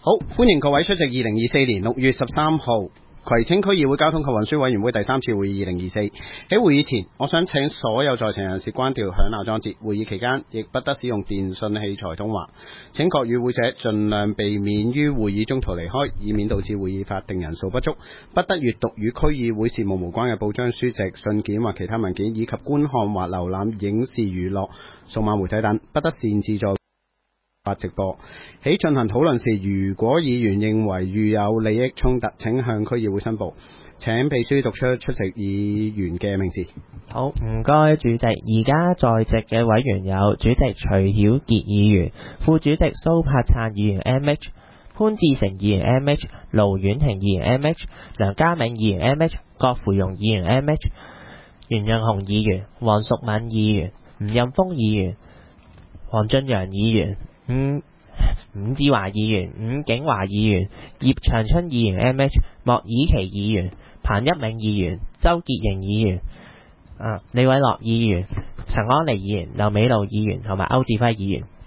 好，歡迎各位出席2024年6月13號葵青區議會交通及運輸委員會第3次會議2024。喺會議前，我想請所有在場人士關掉響鬧裝置。會議期間亦不得使用電訊器材通話。請各與會者盡量避免於會議中途離開，以免導致會議法定人數不足。不得閱讀與區議會事務無關嘅報章、書籍、信件或其他文件，以及觀看或瀏覽影視娛樂、數碼媒體等。不得擅自在直播。喺進行討論時，如果議員認為遇有利益衝突，請向區議會申報。請秘書讀出席議員嘅名字。 好，唔該主席。而家在席嘅委員有主席徐曉傑議員、副主席蘇柏燦議員 MH、潘志成議員 MH、盧婉婷議員 MH、梁家銘議員 MH、郭芙蓉議員 MH、袁潤雄議員、黃淑敏議員、吳任峰議員、黃俊陽議員、伍志華議員、伍景華議員、葉長春議員 MH、莫以琪議員、彭一鳴議員、周潔瑩議員、李偉樂議員、陳安妮議員、劉美露議員同埋歐志輝議員。